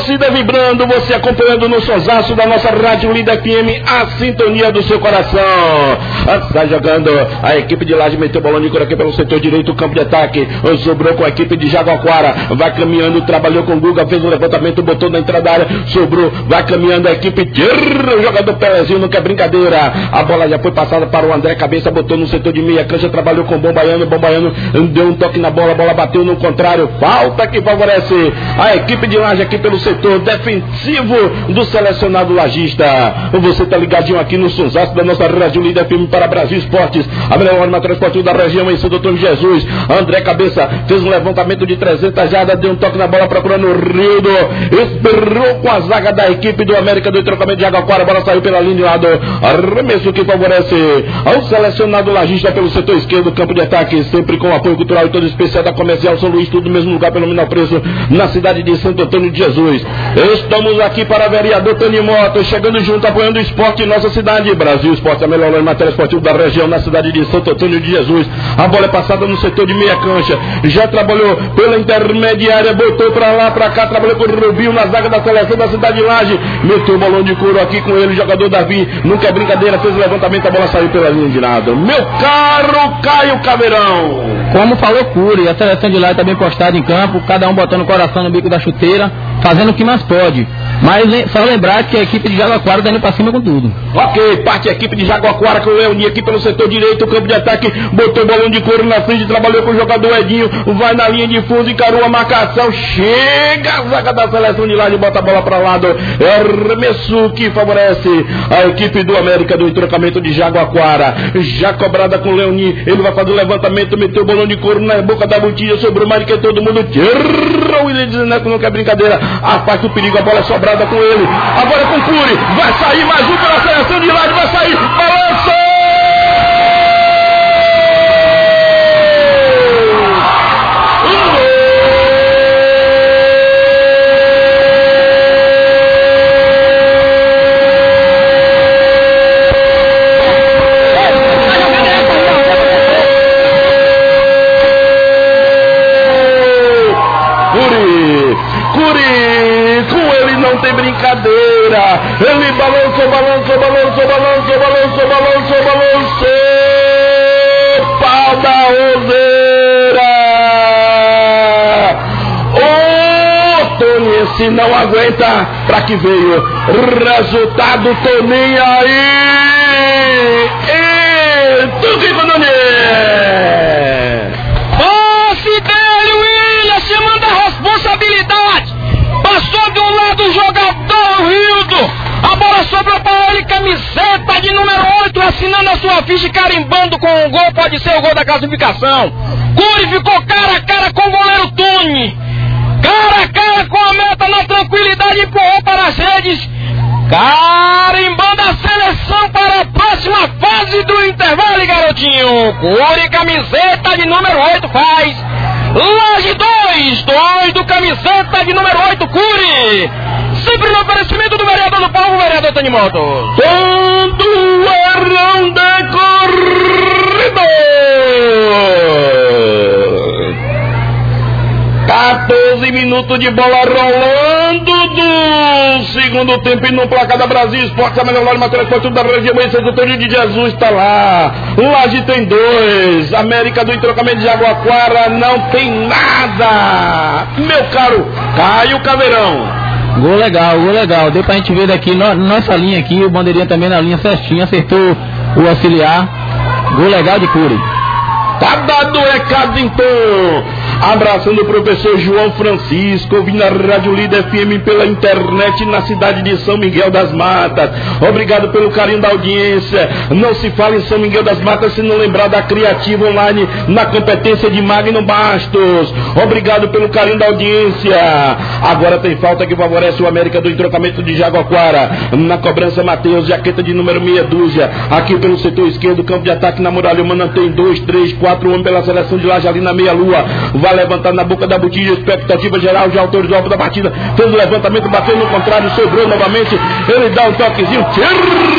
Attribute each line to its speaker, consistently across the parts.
Speaker 1: torcida vibrando, você acompanhando no sonsaço da nossa Rádio Líder FM, a sintonia do seu coração. Está jogando a equipe de Laje, meteu o balão de cor aqui pelo setor direito, o campo de ataque, sobrou com a equipe de Jaguaquara, vai caminhando, trabalhou com o Guga, fez o levantamento, botou na entrada da área, sobrou, vai caminhando a equipe, o jogador Pelezinho, não quer brincadeira, a bola já foi passada para o André Cabeça, botou no setor de meia cancha, trabalhou com o Bombaiano deu um toque na bola, a bola bateu no contrário, falta que favorece a equipe de Laje aqui pelo setor defensivo do selecionado lajista. Você tá ligadinho aqui no sonsaço da nossa Rádio Líder FM para Brasil Esportes, a melhor arma transporte da região em São Doutor Jesus. André Cabeça fez um levantamento de 300 jardas, deu um toque na bola procurando o Rildo, esperou com a zaga da equipe do América do trocamento de Jaguaquara, a bola saiu pela linha de lado, arremesso que favorece ao selecionado lajista pelo setor esquerdo, campo de ataque, sempre com apoio cultural e todo especial da Comercial São Luís, tudo no mesmo lugar pelo menor preço, na cidade de Santo Antônio de Jesus. Estamos aqui para vereador Tony Moto, chegando junto, apoiando o esporte em nossa cidade. Brasil Esporte, a melhor matéria esportiva da região, na cidade de Santo Antônio de Jesus. A bola é passada no setor de meia cancha, já trabalhou pela intermediária, botou para lá, para cá, trabalhou com o Rubinho na zaga da seleção da cidade de Laje, meteu o balão de couro aqui com ele, jogador Davi, nunca é brincadeira, fez o levantamento, a bola saiu pela linha de nada. Meu caro Caio Caveirão,
Speaker 2: como falou Cury, a seleção de lá está bem postada em campo, cada um botando o coração no bico da chuteira, fazendo o que mais pode. Mas só lembrar que a equipe de Jaguaquara está indo para cima com tudo.
Speaker 1: Ok, parte a equipe de Jaguaquara com o Leoni aqui pelo setor direito, o campo de ataque, botou o balão de couro na frente, trabalhou com o jogador Edinho, vai na linha de fundo, encarou a marcação, chega a zaga da seleção de lá e bota a bola para lado, é arremesso que favorece a equipe do América do trocamento de Jaguaquara, já cobrada com o Leoni, ele vai fazer o levantamento, meteu o balão de couro na boca da botija, sobrou mais do que todo mundo, o William dizendo que não quer brincadeira, afasta o perigo, a bola é sobrada com ele, agora é com o Cury, vai sair mais um pela seleção de Laje, vai sair, balançou! Brincadeira, ele balançou, pau da roseira, Tony, se não aguenta, pra que veio, resultado Toninho aí, e tu que Tony,
Speaker 3: posse dele, William, se manda a responsabilidade, passou de um lado o jogador Rildo, a bola sobrou para ele, camiseta de número 8, assinando a sua ficha e carimbando com o gol, pode ser o gol da classificação. Cury ficou cara a cara com o goleiro Tony, cara a cara com a meta na tranquilidade, empurrou para as redes, carimbando a seleção para a próxima fase do intervalo, garotinho. Cury, camiseta de número 8, faz Laje 2 do camiseta de número 8, Cury. Sempre no oferecimento do vereador do povo, vereador Tony Moto.
Speaker 1: Todo arão decorrido. 14 minutos de bola rolando do segundo tempo e no placar da Brasil Esporte, a melhor matéria esportiva da região em Santo Antônio de Jesus está lá. Laje tem 2, América do trocamento de Jaguaquara não tem nada. Meu caro Caio Caveirão,
Speaker 2: Gol legal, deu pra gente ver daqui, nossa linha aqui, o bandeirinha também na linha certinho, acertou o auxiliar, gol legal de Cury.
Speaker 1: Tá dado o recado então. Abraçando o professor João Francisco, ouvindo a Rádio Líder FM pela internet na cidade de São Miguel das Matas. Obrigado pelo carinho da audiência. Não se fala em São Miguel das Matas se não lembrar da Criativa Online na competência de Magno Bastos. Obrigado pelo carinho da audiência. Agora tem falta que favorece o América do trocamento de Jaguaquara. Na cobrança Matheus, jaqueta de número meia dúzia. Aqui pelo setor esquerdo, campo de ataque na muralha humana tem 2, 3, 4 homens pela seleção de Laje ali na meia lua. Vai levantar na boca da botija, expectativa geral, já autorizou da partida, fez o levantamento, bateu no contrário, sobrou novamente, ele dá um toquezinho,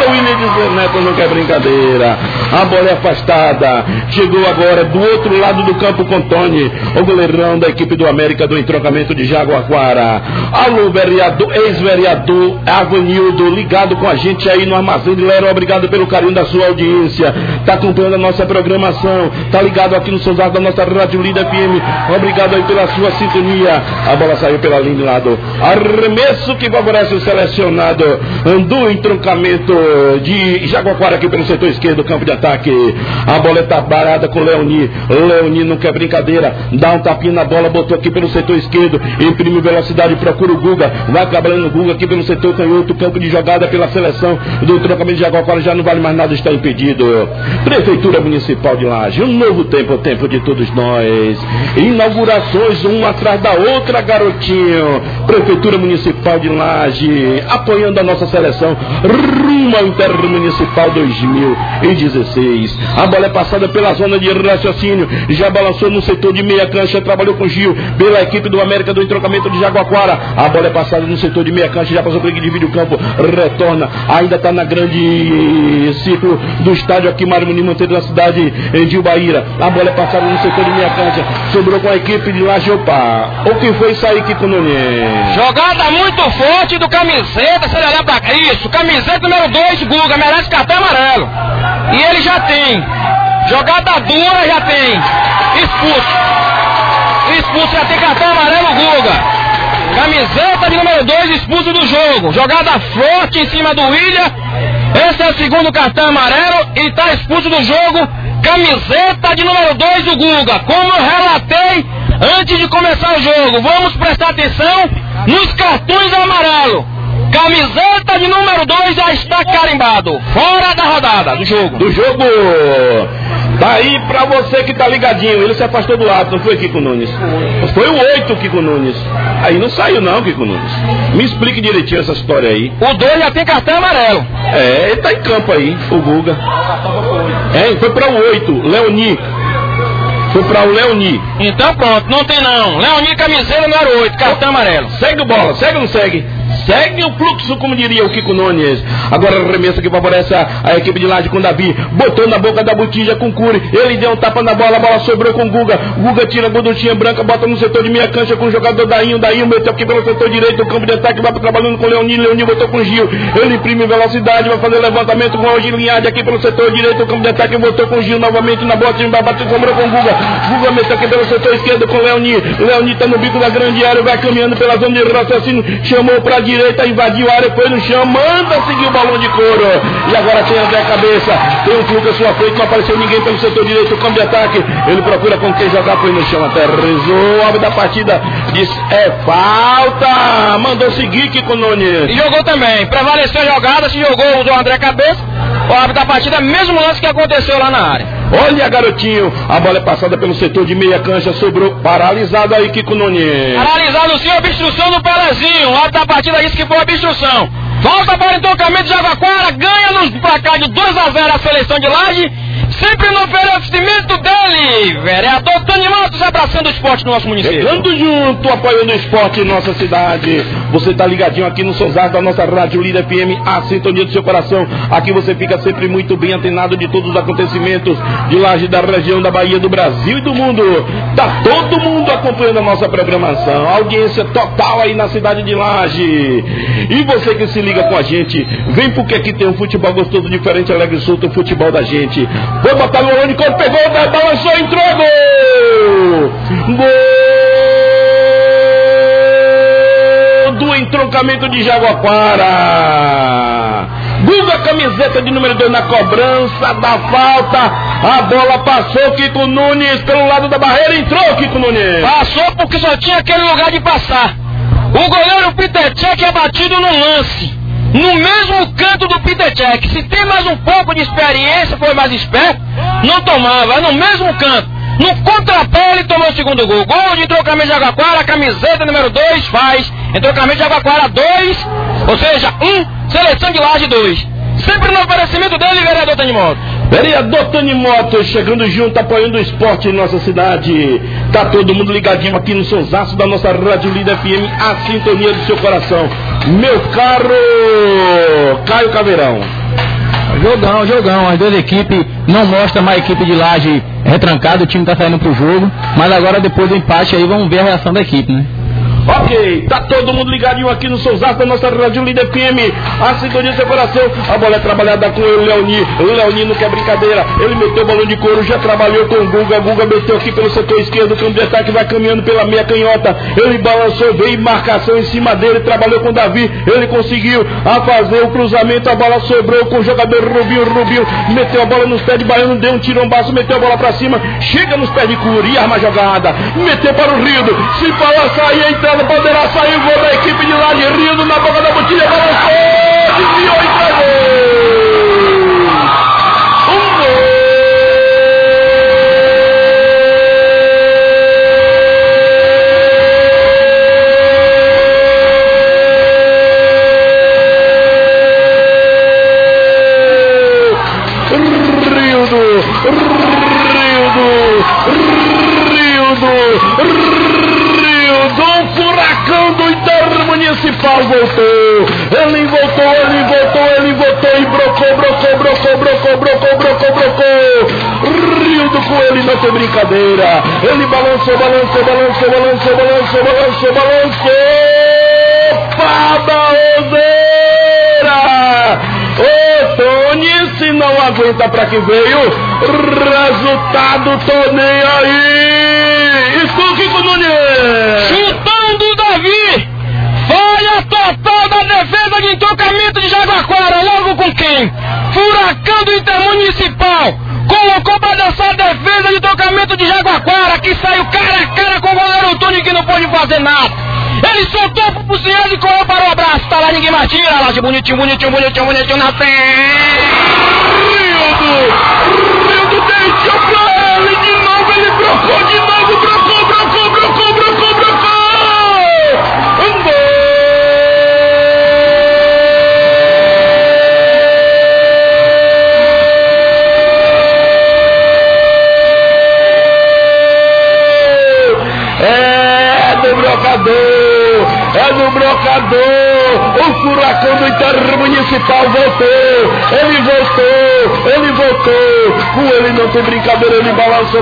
Speaker 1: William de Neto, não quer brincadeira. A bola é afastada. Chegou agora do outro lado do campo com Tony, o goleirão da equipe do América do entroncamento de Jaguaquara. Alô, vereador, ex-vereador Avanildo, ligado com a gente aí no Armazém de Lero. Obrigado pelo carinho da sua audiência. Tá acompanhando a nossa programação. Tá ligado aqui no Sozado da nossa Rádio Líder FM. Obrigado aí pela sua sintonia. A bola saiu pela linha de lado. Arremesso que favorece o selecionado do entroncamento de Jaguaquara aqui pelo setor esquerdo, campo de ataque. A bola está parada com Leoni. Leoni não quer brincadeira. Dá um tapinha na bola, botou aqui pelo setor esquerdo. Imprime velocidade, procura o Guga. Vai trabalhando o Guga aqui pelo setor canhoto. Campo de jogada pela seleção do entroncamento de Jaguaquara. Já não vale mais nada, está impedido. Prefeitura Municipal de Laje. Um novo tempo, o tempo de todos nós. Inaugurações uma atrás da outra, garotinho. Prefeitura Municipal de Laje, apoiando a nossa seleção rumo ao Intermunicipal 2016. A bola é passada pela zona de raciocínio, já balançou no setor de meia cancha, trabalhou com Gil, pela equipe do América do entroncamento de Jaguaquara. A bola é passada no setor de meia cancha, já passou por aqui, divide o campo, retorna, ainda está na grande ciclo do estádio aqui, Mário Muniz, mantido na cidade de Ubaíra. A bola é passada no setor de meia cancha, sobrou com a equipe de Laje. Opa, o que foi isso aí, Kiko Nunes?
Speaker 3: Jogada muito forte do camiseta, se ele olhar pra cá, isso, camiseta número 2, Guga, merece cartão amarelo. E ele já tem. Jogada dura, já tem. Expulso, já tem cartão amarelo, Guga. Camiseta de número 2, expulso do jogo. Jogada forte em cima do William. Esse é o segundo cartão amarelo e está expulso do jogo. Camiseta de número 2, o Guga. Como eu relatei antes de começar o jogo, vamos prestar atenção nos cartões amarelos. Camiseta de número 2 já está carimbado. Fora da rodada, do jogo.
Speaker 1: Tá aí pra você que tá ligadinho. Ele se afastou do lado, não foi, Kiko Nunes? Foi o 8, Kiko Nunes. Aí não saiu não, Kiko Nunes. Me explique direitinho essa história aí.
Speaker 3: O 2 já tem cartão amarelo.
Speaker 1: É, ele tá em campo aí, o Guga. Foi pra o 8, Leoni. Foi pra o Leoni.
Speaker 3: Então pronto, não tem não. Leoni, camiseta número 8, cartão amarelo.
Speaker 1: Segue o bola, segue ou não segue? Segue o fluxo, como diria o Kiko Nunes. Agora remessa que favorece a equipe de Laje com Davi. Botou na boca da botija com Cury. Ele deu um tapa na bola, a bola sobrou com Guga. Guga tira a gorduchinha branca, bota no setor de meia cancha com o jogador Dainho. Dainho meteu aqui pelo setor direito, o campo de ataque, vai trabalhando com o Leoni. Leoni botou com o Gil. Ele imprime velocidade, vai fazer levantamento com o Gilinhade aqui pelo setor direito, o campo de ataque, botou com o Gil novamente na bola, vai bater, sobrou com o Guga. Guga meteu aqui pelo setor esquerdo com o Leoni. Leoni tá no bico da grande área, vai caminhando pela zona de raciocínio, chamou pra direita, invadiu a área, foi no chão, manda seguir o balão de couro. E agora tem André Cabeça, tem um fluxo à sua frente, não apareceu ninguém pelo setor direito, o campo de ataque. Ele procura com quem jogar, foi no chão, até rezou. O árbitro da partida diz: é falta. Mandou seguir, Kiko Nunes.
Speaker 3: E jogou também, prevaleceu a jogada, se jogou o André Cabeça. O árbitro da partida, mesmo lance que aconteceu lá na área.
Speaker 1: Olha, garotinho, a bola é passada pelo setor de meia cancha, sobrou paralisado aí, Kiko Nunes.
Speaker 3: Paralisado sim, obstrução do Pelezinho. O árbitro da partida disse que foi obstrução. Volta para o entroncamento de Jaguaquara, ganha nos placar de 2-0 a seleção de Laje. Sempre no oferecimento dele, vereador Tony Matos, abraçando o esporte no nosso município.
Speaker 1: Chegando junto, apoiando o esporte em nossa cidade. Você tá ligadinho aqui no Sozado da nossa Rádio Líder FM, a sintonia do seu coração. Aqui você fica sempre muito bem antenado de todos os acontecimentos de Laje, da região da Bahia, do Brasil e do mundo. Tá todo mundo acompanhando a nossa programação. Audiência total aí na cidade de Laje. E você que se liga com a gente, vem porque aqui tem um futebol gostoso, diferente, alegre e solto, o futebol da gente. Foi botar no olho, quando pegou, balançou, entrou, gol! Gol do entroncamento de Jaguaquara. Guga, camiseta de número 2 na cobrança da falta. A bola passou, Kiko Nunes, pelo lado da barreira, entrou, Kiko Nunes.
Speaker 3: Passou porque só tinha aquele lugar de passar. O goleiro Pitechek é batido no lance. No mesmo canto do Pitechek. Se tem mais um pouco de experiência, foi mais esperto, não tomava, é no mesmo canto. No contrapé ele tomou o segundo gol. Gol de entroncamento de Jaguaquara, camiseta número 2 faz. Entroncamento de Jaguaquara 2, ou seja, 1, seleção de Laje 2. Sempre no oferecimento dele, vereador Tony Motos.
Speaker 1: Vereador Tony Motos, chegando junto, apoiando o esporte em nossa cidade. Tá todo mundo ligadinho aqui no sonsaço da nossa Rádio Líder FM, a sintonia do seu coração. Meu caro Caio Caveirão.
Speaker 2: Jogão. As duas equipes não mostram mais a equipe de Laje retrancada, o time tá saindo pro jogo, mas agora depois do empate aí vamos ver a reação da equipe, né?
Speaker 1: Ok, tá todo mundo ligadinho aqui no Souzaço da nossa Rádio Líder FM. A sintonia do seu coração. A bola é trabalhada com o Leoni. O Leoni não quer brincadeira. Ele meteu o balão de couro, já trabalhou com o Guga. Guga meteu aqui pelo setor esquerdo. O campo de ataque vai caminhando pela meia canhota. Ele balançou, veio marcação em cima dele. Trabalhou com o Davi. Ele conseguiu a fazer o cruzamento. A bola sobrou com o jogador Rubinho. Rubinho meteu a bola nos pés de Baiano. Deu um tirombaço, meteu a bola pra cima. Chega nos pés de Curi, arma a jogada. Meteu para o Rildo. Se falar sair, entrada. Poderá sair o gol da equipe de Laje. Rildo na boca da botilha, balançou, desviou e entregou. Um gol. Furacão do Inter Municipal voltou. Ele voltou e brocou. Rildo com ele, não tem brincadeira. Ele balançou. Fada Ozeira. Ô Tony, se não aguenta pra que veio, resultado tô nem aí. Escuta, Kiko Nunes.
Speaker 3: Chutando o Davi. Falha total da defesa de entrocamento de Jaguaquara. Logo com quem? Furacão do Intermunicipal. Colocou para dançar a defesa de trocamento de Jaguaquara, que saiu cara a cara com o goleiro Tony, que não pôde fazer nada. Ele soltou pro Bucinhas e correu para o abraço. Tá lá, ninguém mais tira. Lá de bonitinho na frente.
Speaker 1: Rildo deixou pra ele de novo. Ele brocou de novo. Brocou. Um gol. É do brocador. O Furacão do Intermunicipal voltou. Ele voltou. Com ele não tem brincadeira. Ele balançou.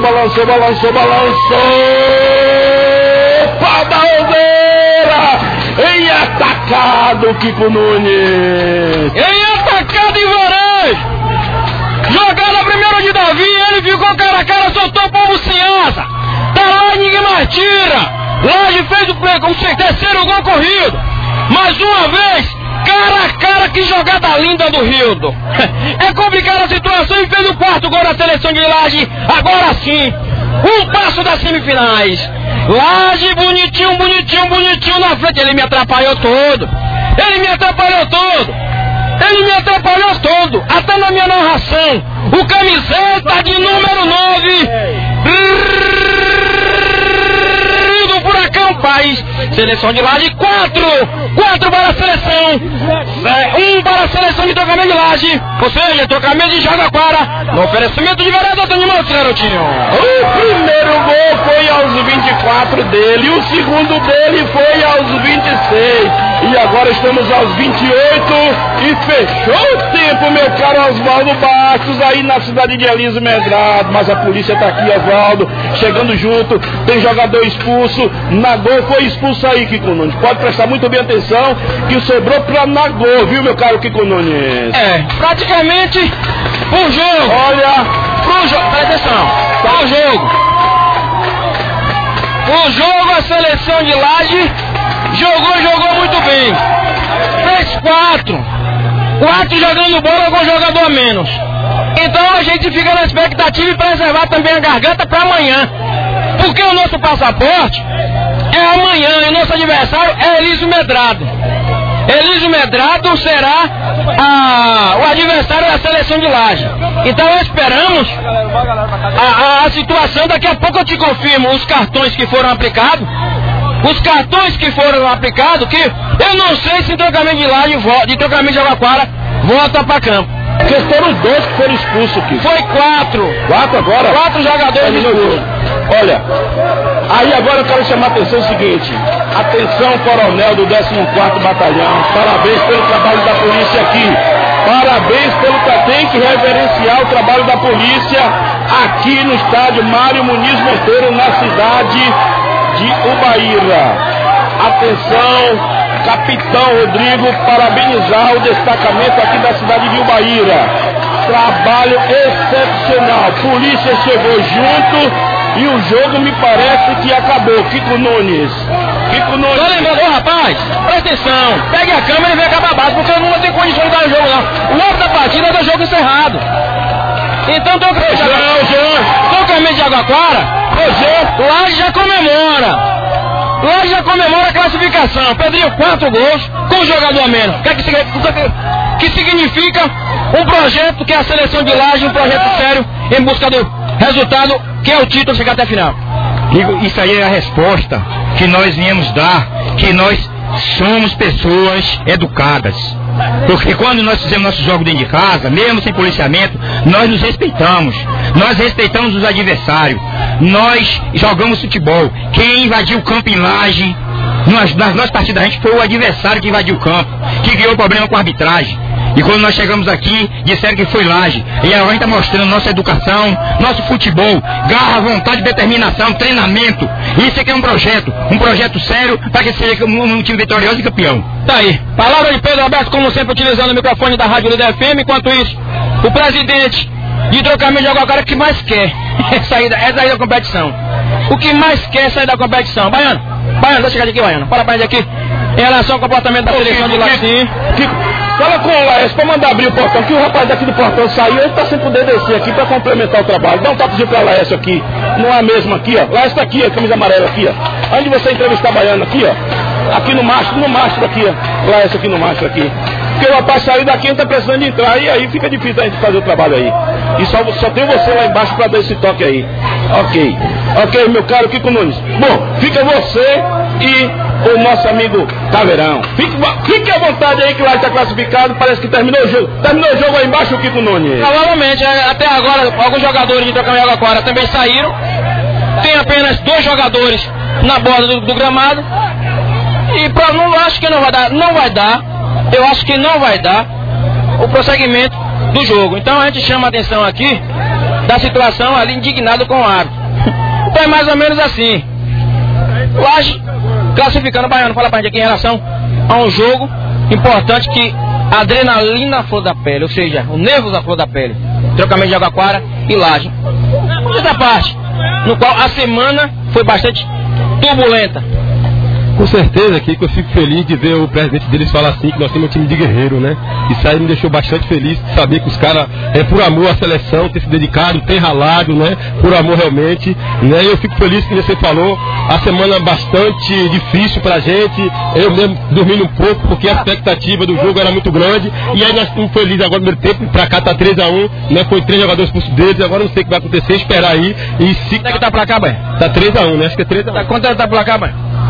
Speaker 1: Fada Ozeira. Em atacado, Kiko Nunes.
Speaker 3: Em atacado em varejo. Jogada primeiro de Davi. Ele ficou cara a cara, soltou para o Bucinhasa. Tá lá, ninguém mais tira. Laje fez o terceiro gol corrido. Mais uma vez, cara a cara, que jogada linda do Rildo. É complicada a situação e fez o quarto gol da seleção de Laje. Agora sim, um passo das semifinais. Laje bonitinho na frente. Ele me atrapalhou todo. Até na minha narração. O camiseta de número 9. Furacão País, seleção de Laje, 4 para a seleção, 1 para a seleção de trocamento de Laje, ou seja, trocamento de Jaguaquara, no oferecimento de Vereador Tony Manso, garotinho.
Speaker 1: O primeiro gol foi aos 24 dele, o segundo dele foi aos 26, e agora estamos aos 28, e fechou o tempo, meu caro Oswaldo Bastos, aí na cidade de Elísio Medrado, mas a polícia tá aqui, Oswaldo, chegando junto, tem jogador expulso. Nagô foi expulso aí, Kiko Nunes. Pode prestar muito bem atenção que sobrou pra Nagô, viu, meu caro Kiko Nunes?
Speaker 3: Praticamente pro jogo.
Speaker 1: Olha,
Speaker 3: presta atenção. Pro jogo a seleção de Laje jogou muito bem. Fez 4 jogando bola com jogador a menos. Então a gente fica na expectativa e preservar também a garganta para amanhã. Porque o nosso passaporte é amanhã e o nosso adversário é Elísio Medrado. Elísio Medrado será o adversário da seleção de Laje. Então esperamos a situação. Daqui a pouco eu te confirmo os cartões que foram aplicados. Que eu não sei se trocamento de Laje, de trocamento de Jaguaquara, volta para campo.
Speaker 1: Porque foram 2 que foram expulsos aqui.
Speaker 3: Foi 4.
Speaker 1: 4 agora?
Speaker 3: 4 jogadores expulsos.
Speaker 1: Olha, aí agora eu quero chamar a atenção o seguinte. Atenção, coronel do 14º Batalhão. Parabéns pelo trabalho da polícia aqui. Parabéns pelo que tem que reverenciar o trabalho da polícia aqui no estádio Mário Muniz Monteiro, na cidade de Ubaíra. Atenção, Capitão Rodrigo, parabenizar o destacamento aqui da cidade de Ubaíra. Trabalho excepcional. Polícia chegou junto e o jogo me parece que acabou. Kiko Nunes.
Speaker 3: Só lembrando, rapaz, presta atenção. Pegue a câmera e vem acabar a base, porque eu não tenho condição de dar o jogo, não. O árbitro da partida é do jogo encerrado. Então, Toca de Jaguaquara, lá já comemora. Lá já comemora a classificação. Pedrinho, 4 gols com o jogador a menos. O que significa um projeto que é a seleção de Laje, um projeto sério em busca do resultado, que é o título, chegar até a final.
Speaker 4: Isso aí é a resposta que nós viemos dar, que nós somos pessoas educadas. Porque quando nós fizemos nosso jogo dentro de casa, mesmo sem policiamento, nós nos respeitamos. Nós respeitamos os adversários. Nós jogamos futebol. Quem invadiu o campo em Laje, nas nossas partidas, a gente foi o adversário que invadiu o campo, que criou problema com a arbitragem. E quando nós chegamos aqui, disseram que foi Laje. E agora a gente está mostrando nossa educação, nosso futebol, garra, vontade, determinação, treinamento. Isso aqui é um projeto sério para que seja um time vitorioso e campeão.
Speaker 3: Tá aí. Palavra de Pedro Alberto, como sempre, utilizando o microfone da Rádio Líder FM. Enquanto isso, o presidente de Trocamento de Jaguaquara, que mais quer é sair da competição. O que mais quer é sair da competição. Baiano, deixa eu chegar aqui, Baiano. Fala pra gente aqui em relação ao comportamento da seleção de Laje.
Speaker 1: Fala com o Laércio pra mandar abrir o portão, que o rapaz daqui do portão saiu, ele tá sem poder descer aqui pra complementar o trabalho. Dá um toquezinho pra Laércio aqui, não é a mesma aqui, ó. Laércio tá aqui, ó, camisa amarela aqui, ó. Onde você entrevistar Baiano aqui, ó. Aqui no mastro aqui, ó. Laércio aqui no mastro aqui. Porque o rapaz saiu daqui, ele tá precisando de entrar, e aí fica difícil a gente fazer o trabalho aí. E só tem você lá embaixo pra dar esse toque aí. Ok, meu caro Kiko Nunes. Bom, fica você e o nosso amigo Caveirão. Fique à vontade aí que lá está classificado, parece que terminou o jogo. Terminou o jogo aí embaixo, o Kiko Nunes.
Speaker 3: Provavelmente, até agora, alguns jogadores de Trocamento de Jaguaquara também saíram. Tem apenas 2 jogadores na borda do gramado. E não acho que não vai dar. Eu acho que não vai dar o prosseguimento do jogo. Então a gente chama a atenção aqui da situação ali, indignado com o árbitro. Então é mais ou menos assim. Laje classificando o Baiano. Fala pra gente aqui em relação a um jogo importante, que a adrenalina à flor da pele, ou seja, o nervos à flor da pele. Trocamento de Jaguaquara e Laje. Outra parte, no qual a semana foi bastante turbulenta.
Speaker 5: Com certeza, Kiko, eu fico feliz de ver o presidente deles falar assim, que nós temos um time de guerreiro, né? Isso aí me deixou bastante feliz de saber que os caras, por amor à seleção, têm se dedicado, têm ralado, né? Por amor realmente, né? E eu fico feliz que você falou, a semana bastante difícil pra gente, eu mesmo dormindo um pouco, porque a expectativa do jogo era muito grande, e aí nós estamos felizes agora no primeiro tempo, pra cá tá 3-1, né? Foi 3 jogadores expulsos deles, agora não sei o que vai acontecer, esperar aí, e se...
Speaker 3: Quanto é que tá pra cá, Banho?
Speaker 5: Tá 3-1, né? Acho que é 3-1.
Speaker 3: Quanto é que tá pra cá, Banho?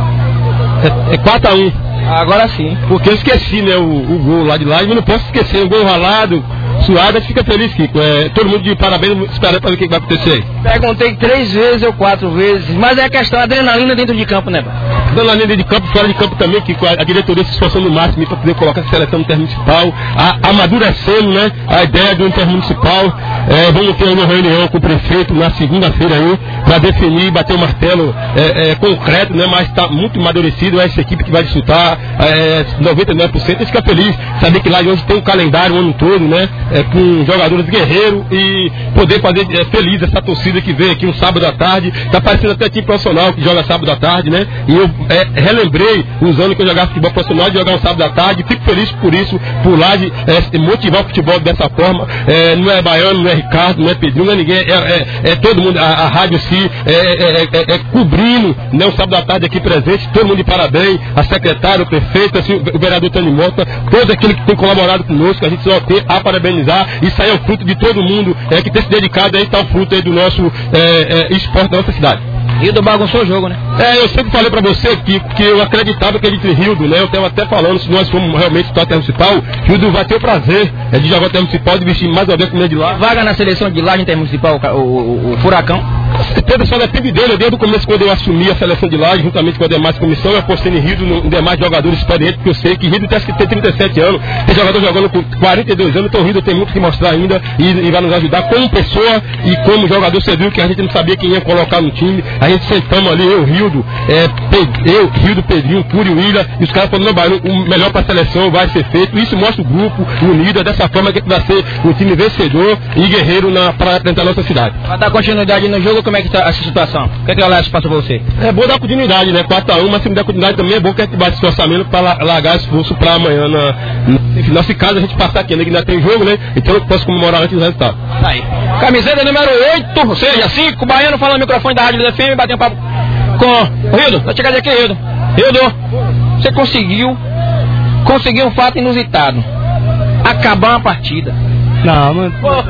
Speaker 5: É 4-1.
Speaker 3: Agora sim.
Speaker 5: Porque eu esqueci, né, o gol lá de lá, e eu não posso esquecer, o gol ralado, suado, a gente fica feliz, Kiko. Todo mundo de parabéns, esperando para ver o que vai acontecer aí.
Speaker 3: Perguntei 3 vezes ou 4 vezes, mas é a questão, adrenalina dentro de campo, né,
Speaker 5: adrenalina dentro de campo, fora de campo também, Kiko, a diretoria se esforçando no máximo para poder colocar essa seleção no intermunicipal, amadurecendo, né, a ideia do intermunicipal. Vamos ter uma reunião com o prefeito na segunda-feira aí, para definir, bater o martelo concreto, né, mas está muito amadurecido, essa equipe que vai disputar 99%, a gente fica feliz, saber que lá hoje tem um calendário o ano todo, né, com jogadores guerreiros, e poder fazer feliz essa torcida que vem aqui um sábado à tarde, tá parecendo até time profissional que joga sábado à tarde, né, e eu relembrei os anos que eu jogava futebol profissional, de jogar um sábado à tarde, fico feliz por isso, por Laje motivar o futebol dessa forma. Não é Baiano, não é Ricardo, não é Pedrinho, não é ninguém, é todo mundo, a rádio sim, cobrindo, né, o sábado à tarde aqui presente, todo mundo de parabéns, a secretária, o prefeito, assim, o vereador Tony Mota, todo aquele que tem colaborado conosco, a gente só tem a parabenizar. Isso aí é o fruto de todo mundo que tem se dedicado, aí está o fruto aí do nosso esporte da nossa cidade.
Speaker 3: Rildo bagunçou o jogo, né?
Speaker 5: Eu sempre falei pra você que eu acreditava que ele tinha Rildo, né? Eu estava até falando, se nós formos realmente estar intermunicipal, Rildo vai ter o prazer de jogar intermunicipal, de vestir mais uma vez com o meio de lá.
Speaker 3: Vaga na seleção de Laje intermunicipal, o Furacão?
Speaker 5: certeza só depende dele. Desde o começo, quando eu assumi a seleção de Lages, juntamente com a demais comissão, eu apostei em Rildo, em demais jogadores experientes, porque eu sei que Rildo tem 37 anos, tem jogador jogando com 42 anos, então o Rildo tem muito que mostrar ainda e vai nos ajudar como pessoa e como jogador. Você viu que a gente não sabia quem ia colocar no time, a gente sentamos ali, Rildo, Pedrinho, Curi, William, e os caras falaram, não, o melhor para a seleção vai ser feito. Isso mostra o grupo unido, é dessa forma que vai ser um time vencedor e guerreiro para representar a nossa cidade.
Speaker 2: Vai dar continuidade no jogo, como é que está essa situação? O que é que o Alex passa pra você?
Speaker 5: É bom dar continuidade, né? 4-1, mas se me der continuidade também é bom que a gente bate esse orçamento para largar esforço para amanhã. Se caso a gente passar aqui, ainda tem jogo, né? Então eu posso comemorar antes do resultado.
Speaker 2: Tá aí. Camiseta número 8, ou seja, 5, Baiano falando no microfone da Rádio Líder FM, bateu um papo com o Rildo. Vai chegar aqui, Rildo. Rildo, você conseguiu um fato inusitado. Acabar uma partida.
Speaker 6: Não.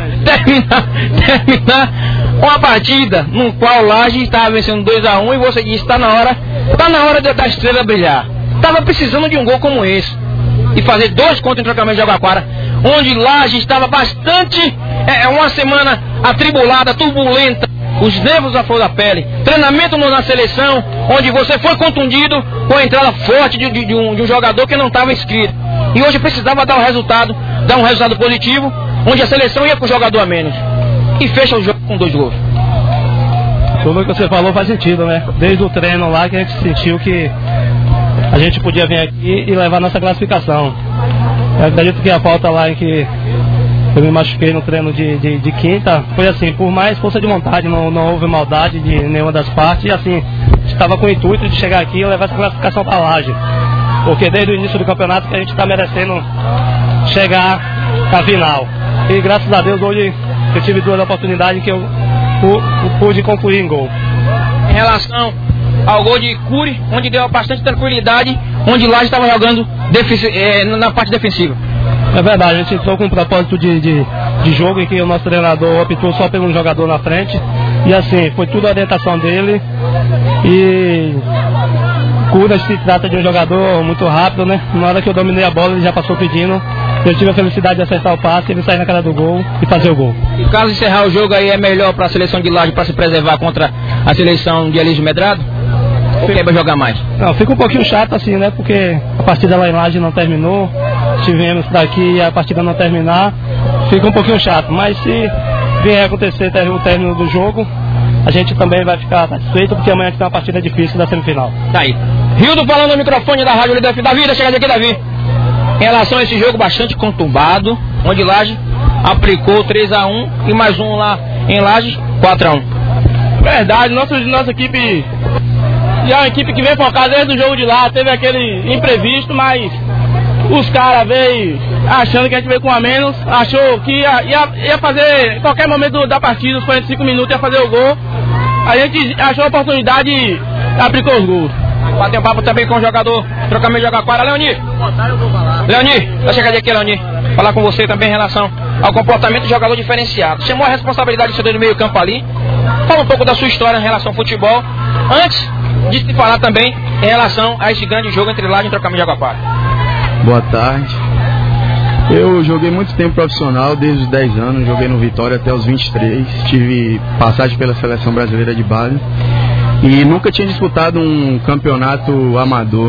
Speaker 2: Terminar uma partida no qual o Lages estava vencendo 2-1 e você disse, tá na hora da estrela brilhar. Tava precisando de um gol como esse. E fazer 2 contra o Trocamento de Jabaquara, onde Lages estava bastante, uma semana atribulada, turbulenta, os nervos à flor da pele, treinamento na seleção, onde você foi contundido com a entrada forte de um jogador que não estava inscrito. E hoje precisava dar um resultado positivo, onde a seleção ia com o jogador a menos. E fecha o jogo com 2 gols.
Speaker 6: Tudo que você falou faz sentido, né? Desde o treino lá que a gente sentiu que a gente podia vir aqui e levar nossa classificação. Eu acredito que a falta lá em que eu me machuquei no treino de quinta foi assim, por mais força de vontade, não houve maldade de nenhuma das partes. E assim, estava com o intuito de chegar aqui e levar essa classificação para a Laje. Porque desde o início do campeonato que a gente está merecendo chegar à final. E graças a Deus hoje eu tive 2 oportunidades que eu pude concluir em gol.
Speaker 2: Em relação ao gol de Curi, onde deu bastante tranquilidade, onde Laje estava jogando na parte defensiva.
Speaker 6: É verdade, a gente entrou com um propósito de jogo em que o nosso treinador optou só pelo jogador na frente. E assim, foi tudo a orientação dele. E Curi se trata de um jogador muito rápido, né? Na hora que eu dominei a bola, ele já passou pedindo. Eu tive a felicidade de acertar o passe, ele sair na cara do gol e fazer o gol.
Speaker 2: E caso encerrar o jogo aí, é melhor para a seleção de Laje para se preservar contra a seleção de Elísio Medrado? Ou quer jogar mais?
Speaker 6: Não, fica um pouquinho chato assim, né? Porque a partida lá em Laje não terminou. Estivemos para aqui e a partida não terminar. Fica um pouquinho chato, mas se vier acontecer o término do jogo, a gente também vai ficar satisfeito, porque amanhã a gente tem uma partida difícil da semifinal.
Speaker 2: Tá aí. Rildo falando no microfone da Rádio Líder FM. Davi, deixa eu chegar aqui, Davi. Em relação a esse jogo bastante conturbado, onde Laje aplicou 3-1 e mais um lá em Laje, 4-1.
Speaker 6: Verdade, nossa equipe já é uma equipe que vem focada desde o jogo de lá, teve aquele imprevisto, mas os caras veio achando que a gente veio com a menos, achou que ia fazer, em qualquer momento da partida, os 45 minutos, ia fazer o gol. A gente achou a oportunidade e aplicou os gols.
Speaker 2: Bateu um papo também com o jogador, Trocamento de Jabaquara, Leoni. Leoni, vai chegar aqui, Leoni. Falar com você também em relação ao comportamento do jogador diferenciado. Chamou a responsabilidade de ser do meio campo ali. Fala um pouco da sua história em relação ao futebol. Antes de se falar também em relação a esse grande jogo entre Laje e Trocamento de Jabaquara.
Speaker 7: Boa tarde. Eu joguei muito tempo profissional, desde os 10 anos. Joguei no Vitória até os 23. Tive passagem pela Seleção Brasileira de Base. E nunca tinha disputado um campeonato amador.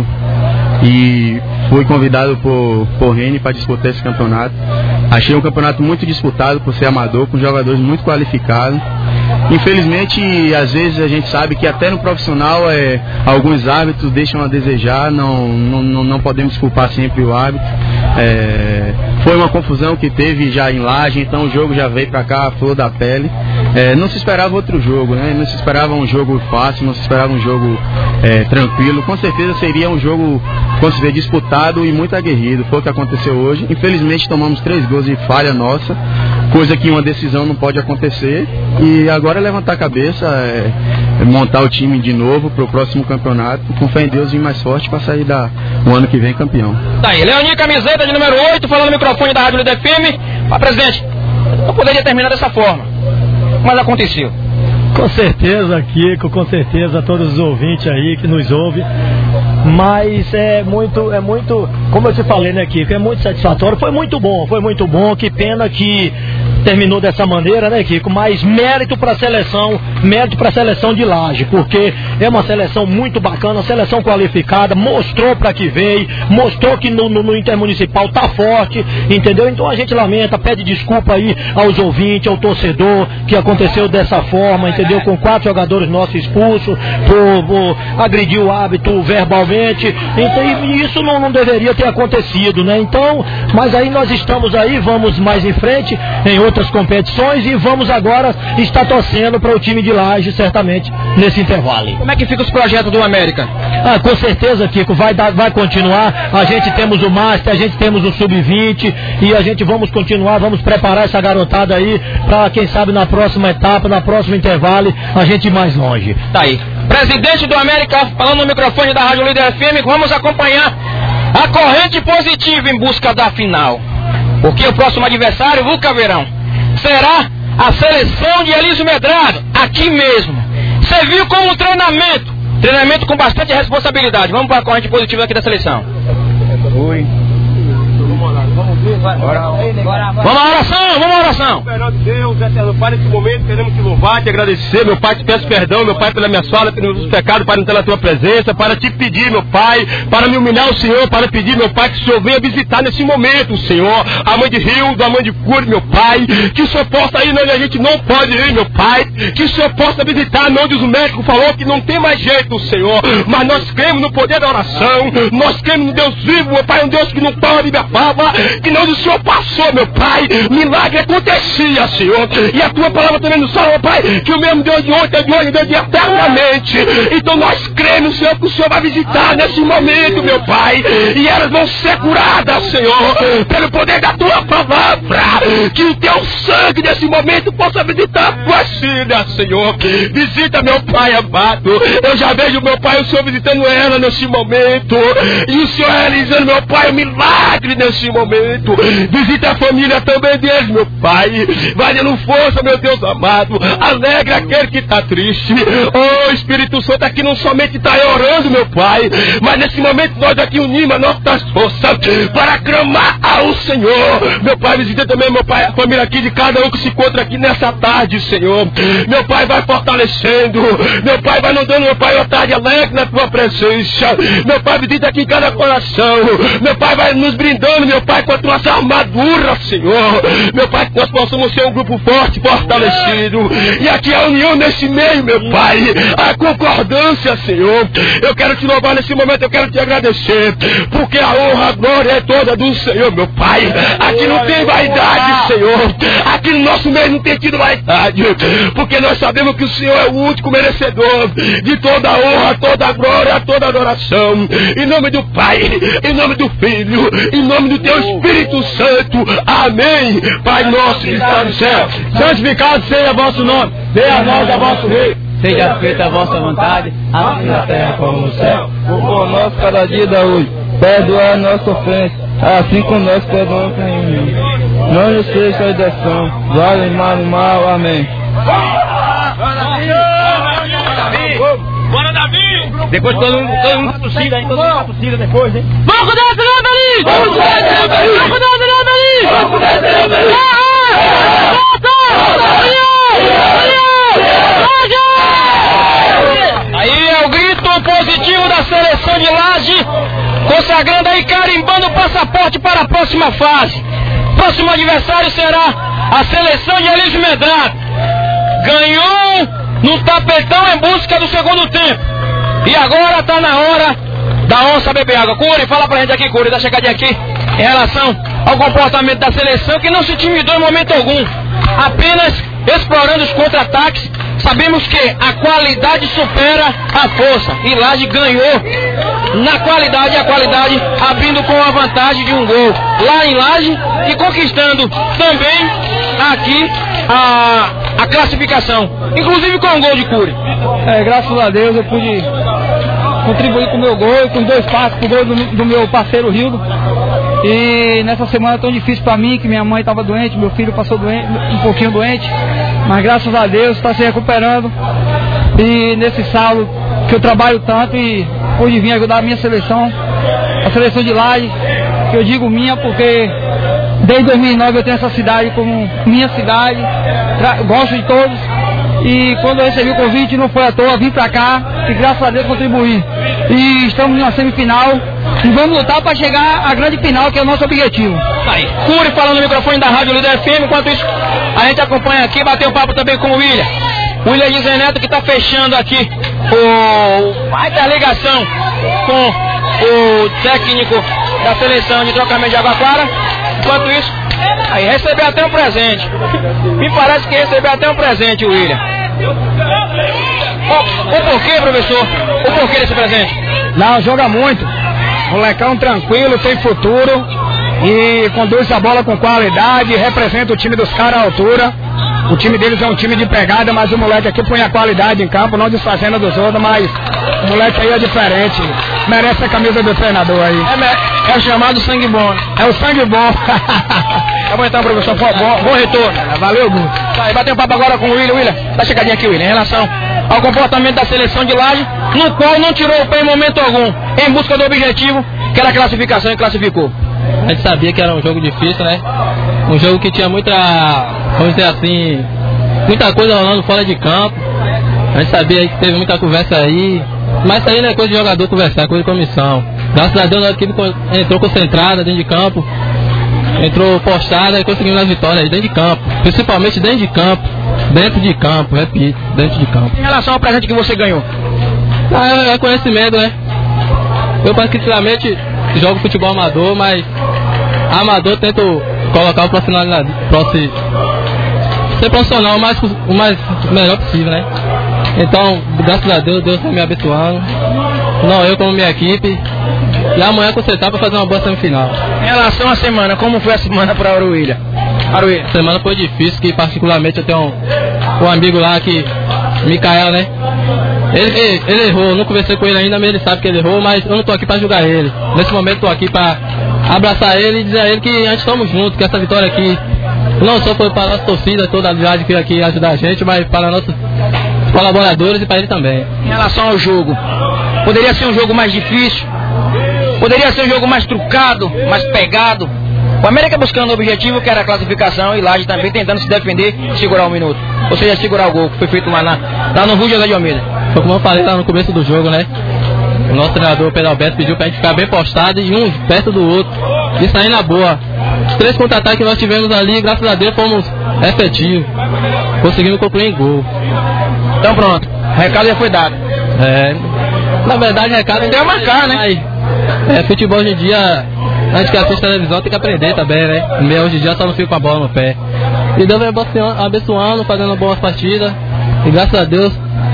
Speaker 7: E fui convidado por Reni para disputar esse campeonato. Achei um campeonato muito disputado por ser amador, com jogadores muito qualificados. Infelizmente, às vezes a gente sabe que até no profissional alguns árbitros deixam a desejar, não podemos culpar sempre o árbitro. Foi uma confusão que teve já em Laje, então o jogo já veio para cá, a flor da pele. Não se esperava outro jogo, né? Não se esperava um jogo fácil, não se esperava um jogo tranquilo. Com certeza seria um jogo, como se vê, disputado e muito aguerrido. Foi o que aconteceu hoje. Infelizmente tomamos 3 gols de falha nossa, coisa que uma decisão não pode acontecer. E agora é levantar a cabeça, montar o time de novo para o próximo campeonato, com fé em Deus vir mais forte para sair o ano que vem campeão.
Speaker 2: Tá aí, Leoni, camiseta de número 8, falando no microfone da Rádio Líder FM. Presidente, não poderia terminar dessa forma, mas aconteceu.
Speaker 6: Com certeza, Kiko, com certeza todos os ouvintes aí que nos ouvem. mas é muito, como eu te falei, né, Kiko, é muito satisfatório, foi muito bom, que pena que terminou dessa maneira, né, Kiko, mas mérito para a seleção de Laje, porque é uma seleção muito bacana, uma seleção qualificada, mostrou para que veio, mostrou que no Intermunicipal tá forte, entendeu? Então a gente lamenta, pede desculpa aí aos ouvintes, ao torcedor, que aconteceu dessa forma, entendeu? Com 4 jogadores nossos expulsos, por agredir o árbitro verbalmente, então, e isso não deveria ter acontecido, né? Então, mas aí nós estamos aí, vamos mais em frente em outras competições e vamos agora estar torcendo para o time de Laje, certamente, nesse intervalo.
Speaker 2: Como é que fica os projetos do América?
Speaker 6: Com certeza, Kiko, vai continuar. A gente temos o Master, a gente temos o Sub-20 e a gente vamos continuar, vamos preparar essa garotada aí para, quem sabe, na próxima etapa, na próxima intervalo, a gente ir mais longe.
Speaker 2: Tá aí. Presidente do América, falando no microfone da Rádio Líder FM, vamos acompanhar a corrente positiva em busca da final. Porque o próximo adversário, Luca Verão, será a seleção de Elísio Medrado, aqui mesmo. Você viu como treinamento com bastante responsabilidade. Vamos para a corrente positiva aqui da seleção.
Speaker 7: Oi.
Speaker 2: Vamos à oração.
Speaker 5: Deus, eterno Pai, nesse momento queremos te louvar, te agradecer, meu Pai, te peço perdão, meu Pai, pela minha fala, pelos pecados, para não ter na tua presença, para te pedir, meu Pai, para me humilhar o Senhor, para pedir, meu Pai, que o Senhor venha visitar nesse momento, o Senhor, a mãe de Rildo, a mãe de Curi, meu Pai, que o Senhor possa ir onde a gente não pode ir, meu Pai, que o Senhor possa visitar onde os médicos falou que não tem mais jeito, Senhor, mas nós cremos no poder da oração, nós cremos no Deus vivo, meu Pai, um Deus que não pode, minha fala, que não o Senhor passou, meu Pai, milagre acontecia, Senhor, e a tua palavra também nos fala, meu Pai, que o mesmo Deus de ontem, de hoje, Deus de eternamente, então nós cremos, Senhor, que o Senhor vai visitar nesse momento, meu Pai, e elas vão ser curadas, Senhor, pelo poder da tua palavra, que o teu sangue nesse momento possa visitar a tua filha, Senhor, visita, meu Pai amado, eu já vejo, meu Pai, o Senhor visitando ela nesse momento, e o Senhor realizando, meu Pai, um milagre nesse momento, visita a família também deles, meu Pai, vai dando força, meu Deus amado, alegra aquele que está triste, oh Espírito Santo, aqui não somente está orando, meu Pai, mas nesse momento nós aqui unimos as nossas forças para clamar ao Senhor, meu Pai, visita também, meu Pai, a família aqui de cada um que se encontra aqui nessa tarde, Senhor, meu Pai, vai fortalecendo, meu Pai, vai nos dando, meu Pai, uma tarde alegre na tua presença, meu Pai, visita aqui cada coração, meu Pai, vai nos brindando, meu Pai, com a tua armadura, Senhor, meu Pai, que nós possamos ser um grupo forte, fortalecido, e aqui a união nesse meio, meu Pai, a concordância, Senhor, eu quero te louvar nesse momento, eu quero te agradecer, porque a honra, a glória é toda do Senhor, meu Pai, aqui não tem vaidade, Senhor, aqui no nosso meio não tem tido vaidade, porque nós sabemos que o Senhor é o único merecedor de toda a honra, toda a glória, toda a adoração, em nome do Pai, em nome do Filho, em nome do teu Espírito Santo, amém. Pai nosso que está no céu, santificado seja vosso nome, venha a nós a vosso reino,
Speaker 7: seja feita a vossa vontade, assim na terra como no céu. O pão nosso cada dia da hoje, perdoa a nossa ofensa, assim como nós perdoamos quem nos não nos seja a direção, vale mal, mal, amém.
Speaker 3: Bora, Davi!
Speaker 2: Depois todo mundo patrocina, hein? Todo mundo patrocina depois, hein?
Speaker 3: Vamos descer, Davi! Vamos descer, Davi! Vamos descer, Davi! Vamos descer, Davi!
Speaker 2: Aí é o grito positivo da seleção de Laje, consagrando aí, carimbando o passaporte para a próxima fase. Próximo adversário será a seleção de Elísio Medrado. Ganhou no tapetão em busca do segundo tempo. E agora está na hora da onça beber água. Curi, fala pra gente aqui, Curi, dá chegadinha aqui, em relação ao comportamento da seleção, que não se intimidou em momento algum, apenas explorando os contra-ataques. Sabemos que a qualidade supera a força, e Laje ganhou na qualidade, a qualidade abrindo com a vantagem de um gol lá em Laje e conquistando também aqui a classificação, inclusive com um gol de Curi.
Speaker 6: Graças a Deus eu pude contribuir com o meu gol, com 2 passes pro gol do meu parceiro Rildo. E nessa semana tão difícil para mim, que minha mãe estava doente, meu filho passou doente, um pouquinho doente, mas graças a Deus está se recuperando. E nesse sábado que eu trabalho tanto e pude vir ajudar a minha seleção, a seleção de Laje, que eu digo minha porque desde 2009 eu tenho essa cidade como minha cidade, gosto de todos e quando eu recebi o convite não foi à toa, vim pra cá e graças a Deus contribuí. E estamos na semifinal e vamos lutar para chegar à grande final, que é o nosso objetivo.
Speaker 3: Aí, Cury falando no microfone da Rádio Líder FM, enquanto isso a gente acompanha aqui, bateu papo também com o William. William José Neto que está fechando aqui a ligação com o técnico da seleção de trocamento de Jabaquara. Enquanto isso, aí recebeu até um presente. Me parece que recebeu até um presente, o William. O porquê, professor? O porquê desse presente?
Speaker 6: Não, joga muito. Molecão tranquilo, tem futuro e conduz a bola com qualidade, representa o time dos caras à altura. O time deles é um time de pegada, mas o moleque aqui põe a qualidade em campo, não desfazendo dos outros, mas o moleque aí é diferente. Merece a camisa do treinador aí.
Speaker 3: É o chamado sangue bom.
Speaker 6: É o sangue bom.
Speaker 3: Tá bom então, professor. Bom retorno.
Speaker 6: Valeu, Guto.
Speaker 3: Vai bater um papo agora com o William. William, dá chegadinha aqui, William, em relação ao comportamento da seleção de Laje, no qual não tirou o pé em momento algum, em busca do objetivo, que era a classificação, e classificou.
Speaker 8: A gente sabia que era um jogo difícil, né? Um jogo que tinha muita, vamos dizer assim, muita coisa rolando fora de campo. A gente sabia que teve muita conversa aí, mas isso aí não é coisa de jogador conversar, é coisa de comissão. Graças a Deus a equipe entrou concentrada dentro de campo, entrou postada e conseguimos as vitórias dentro de campo, principalmente dentro de campo, repito, dentro de campo.
Speaker 3: Em relação ao presente que você ganhou?
Speaker 8: É conhecimento, né? Eu particularmente jogo futebol amador, mas amador tento colocar o profissionalidade, ser profissional o mais melhor possível, né? Então, graças a Deus, Deus está me abençoando, não eu como minha equipe, e amanhã consertar para fazer uma boa semifinal.
Speaker 3: Em relação à semana, como foi a semana para o William?
Speaker 8: A semana foi difícil, que particularmente eu tenho um amigo lá que, Micael, né? Ele errou, não conversei com ele ainda, mas ele sabe que ele errou, mas eu não tô aqui para julgar ele. Nesse momento tô aqui para abraçar ele e dizer a ele que a gente estamos juntos, que essa vitória aqui não só foi para a nossa torcida, toda a viagem que veio aqui ajudar a gente, mas para nossos colaboradores e para ele também.
Speaker 3: Em relação ao jogo, poderia ser um jogo mais difícil? Poderia ser um jogo mais trucado, mais pegado? O América buscando o objetivo que era a classificação e Laje também tentando se defender e segurar um minuto. Ou seja, segurar o gol que foi feito lá no Rua José de Almeida.
Speaker 8: Foi como eu falei lá no começo do jogo, né? O nosso treinador Pedro Alberto pediu pra gente ficar bem postado e um perto do outro. E sair na boa. Os 3 contra-ataques que nós tivemos ali, graças a Deus, fomos efetivos. Conseguimos concluir em gol.
Speaker 3: Então pronto, o recado já foi dado.
Speaker 8: Na verdade, o recado
Speaker 3: tem que marcar, né?
Speaker 8: Futebol hoje em dia, a gente que assiste televisão tem que aprender também, né? Hoje em dia só não fica com a bola no pé. E Deus vai abençoando, fazendo boas partidas. E graças a Deus,